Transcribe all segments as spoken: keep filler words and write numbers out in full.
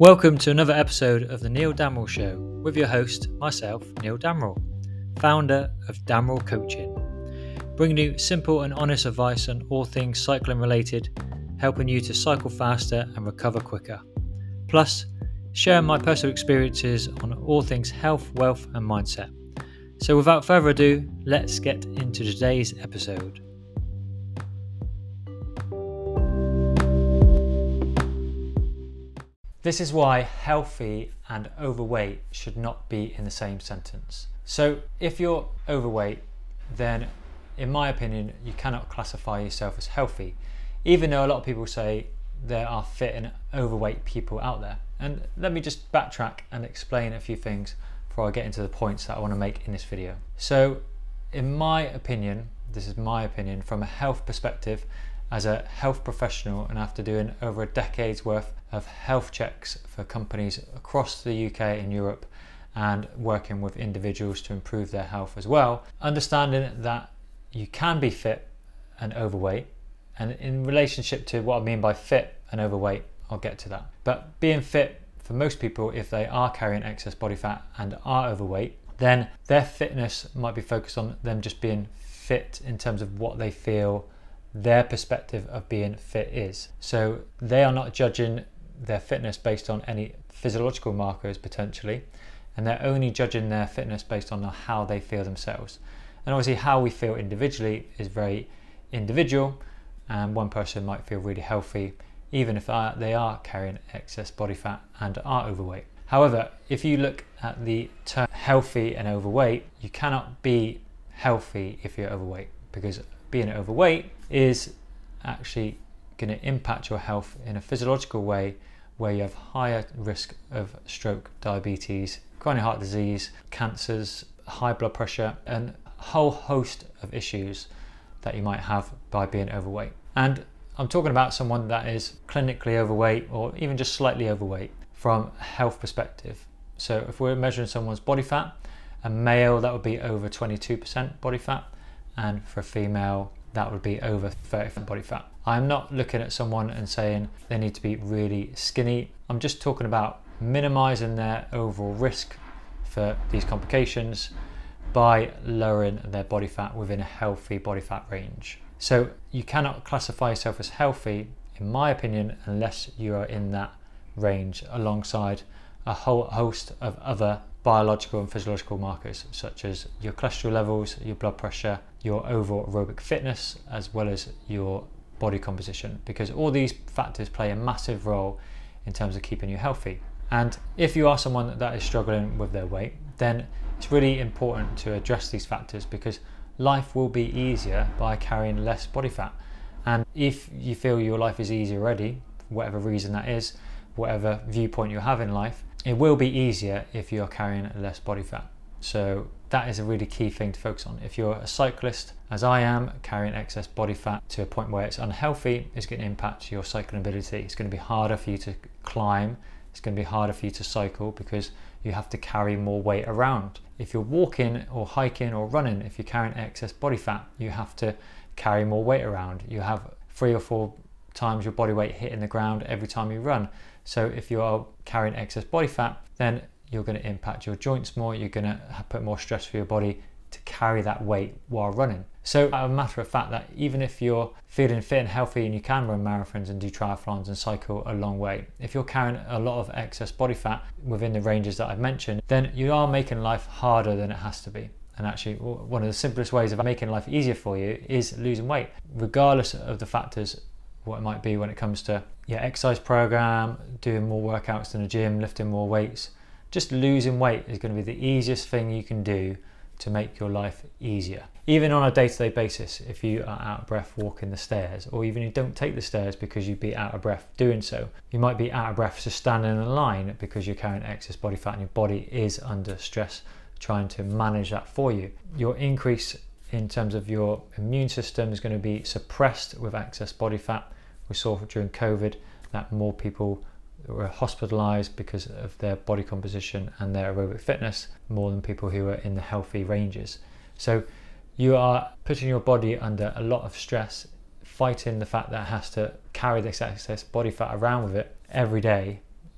Welcome to another episode of the Neil Damrell Show with your host, myself, Neil Damrell, founder of Damrell Coaching, bringing you simple and honest advice on all things cycling related, helping you to cycle faster and recover quicker. Plus, sharing my personal experiences on all things health, wealth and mindset. So without further ado, let's get into today's episode. This is why healthy and overweight should not be in the same sentence. So if you're overweight, then in my opinion, you cannot classify yourself as healthy, even though a lot of people say there are fit and overweight people out there. And let me just backtrack and explain a few things before I get into the points that I want to make in this video. So in my opinion, this is my opinion from a health perspective, as a health professional and after doing over a decade's worth of health checks for companies across the U K and Europe and working with individuals to improve their health as well, understanding that you can be fit and overweight. And in relationship to what I mean by fit and overweight, I'll get to that. But being fit for most people, if they are carrying excess body fat and are overweight, then their fitness might be focused on them just being fit in terms of what they feel their perspective of being fit is. So they are not judging their fitness based on any physiological markers potentially, and they're only judging their fitness based on how they feel themselves. And obviously how we feel individually is very individual, and one person might feel really healthy even if they are carrying excess body fat and are overweight. However, if you look at the term healthy and overweight, you cannot be healthy if you're overweight, because being overweight is actually going to impact your health in a physiological way where you have higher risk of stroke, diabetes, chronic heart disease, cancers, high blood pressure, and a whole host of issues that you might have by being overweight. And I'm talking about someone that is clinically overweight or even just slightly overweight from a health perspective. So if we're measuring someone's body fat, a male that would be over twenty-two percent body fat, and for a female that would be over thirty percent body fat. I'm not looking at someone and saying they need to be really skinny. I'm just talking about minimizing their overall risk for these complications by lowering their body fat within a healthy body fat range. So you cannot classify yourself as healthy, in my opinion, unless you are in that range alongside a whole host of other biological and physiological markers such as your cholesterol levels, your blood pressure, your overall aerobic fitness, as well as your body composition, because all these factors play a massive role in terms of keeping you healthy. And if you are someone that is struggling with their weight, then it's really important to address these factors, because life will be easier by carrying less body fat. And if you feel your life is easy already, for whatever reason that is, whatever viewpoint you have in life, it will be easier if you're carrying less body fat. So that is a really key thing to focus on. If you're a cyclist, as I am, carrying excess body fat to a point where it's unhealthy, it's going to impact your cycling ability. It's going to be harder for you to climb. It's going to be harder for you to cycle because you have to carry more weight around. If you're walking or hiking or running, if you're carrying excess body fat, you have to carry more weight around. You have three or four times your body weight hitting the ground every time you run. So if you are carrying excess body fat, then you're going to impact your joints more. You're going to put more stress for your body to carry that weight while running. So a matter of fact that even if you're feeling fit and healthy and you can run marathons and do triathlons and cycle a long way, if you're carrying a lot of excess body fat within the ranges that I've mentioned, then you are making life harder than it has to be. And actually one of the simplest ways of making life easier for you is losing weight, regardless of the factors, what it might be when it comes to your exercise program, doing more workouts in the gym, lifting more weights. Just losing weight is going to be the easiest thing you can do to make your life easier. Even on a day-to-day basis, if you are out of breath walking the stairs, or even you don't take the stairs because you'd be out of breath doing so, you might be out of breath just standing in a line because you're carrying excess body fat and your body is under stress trying to manage that for you. Your increase in terms of your immune system is going to be suppressed with excess body fat. We saw during COVID that more people were hospitalized because of their body composition and their aerobic fitness more than people who are in the healthy ranges. So you are putting your body under a lot of stress, fighting the fact that it has to carry this excess body fat around with it every day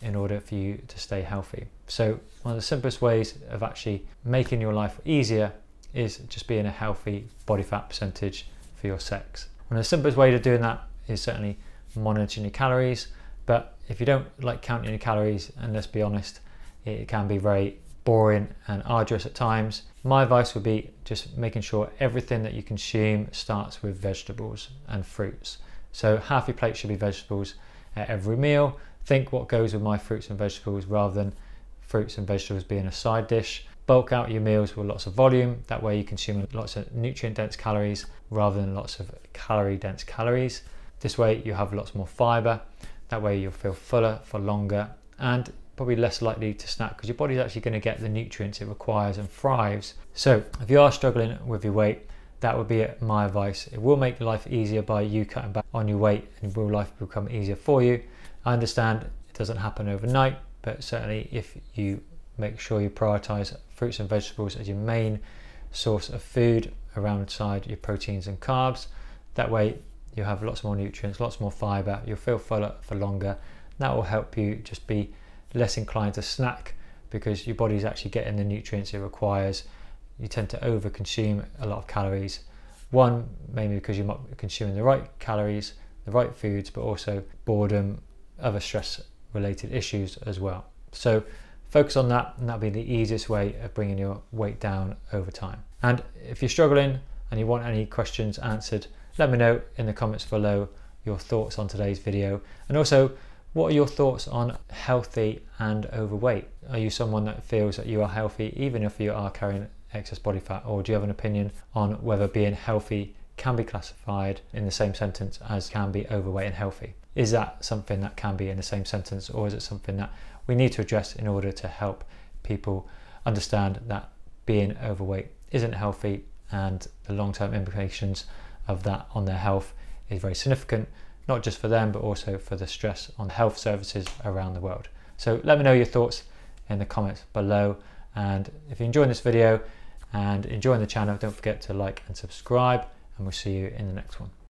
in order for you to stay healthy. So one of the simplest ways of actually making your life easier is just being a healthy body fat percentage for your sex. One of the simplest ways of doing that is certainly monitoring your calories, but if you don't like counting your calories, and let's be honest, it can be very boring and arduous at times, my advice would be just making sure everything that you consume starts with vegetables and fruits. So half your plate should be vegetables at every meal. Think what goes with my fruits and vegetables rather than fruits and vegetables being a side dish. Bulk out your meals with lots of volume. That way you consume lots of nutrient dense calories rather than lots of calorie dense calories. This way you have lots more fiber. That way you'll feel fuller for longer and probably less likely to snack, because your body's actually going to get the nutrients it requires and thrives. So if you are struggling with your weight, that would be my advice. It will make life easier by you cutting back on your weight, and will life become easier for you. I understand it doesn't happen overnight, but certainly if you make sure you prioritize fruits and vegetables as your main source of food alongside your proteins and carbs, that way you have lots more nutrients, lots more fiber, you'll feel fuller for longer. That will help you just be less inclined to snack, because your body's actually getting the nutrients it requires. You tend to over consume a lot of calories. One, mainly because you're not consuming the right calories, the right foods, but also boredom, other stress related issues as well. So focus on that, and that'll be the easiest way of bringing your weight down over time. And if you're struggling and you want any questions answered, let me know in the comments below your thoughts on today's video. And also, what are your thoughts on healthy and overweight? Are you someone that feels that you are healthy even if you are carrying excess body fat, or do you have an opinion on whether being healthy can be classified in the same sentence as can be overweight and healthy? Is that something that can be in the same sentence, or is it something that we need to address in order to help people understand that being overweight isn't healthy and the long-term implications of that on their health is very significant, not just for them but also for the stress on health services around the world. So let me know your thoughts in the comments below, and if you're enjoying this video and enjoying the channel, don't forget to like and subscribe, and we'll see you in the next one.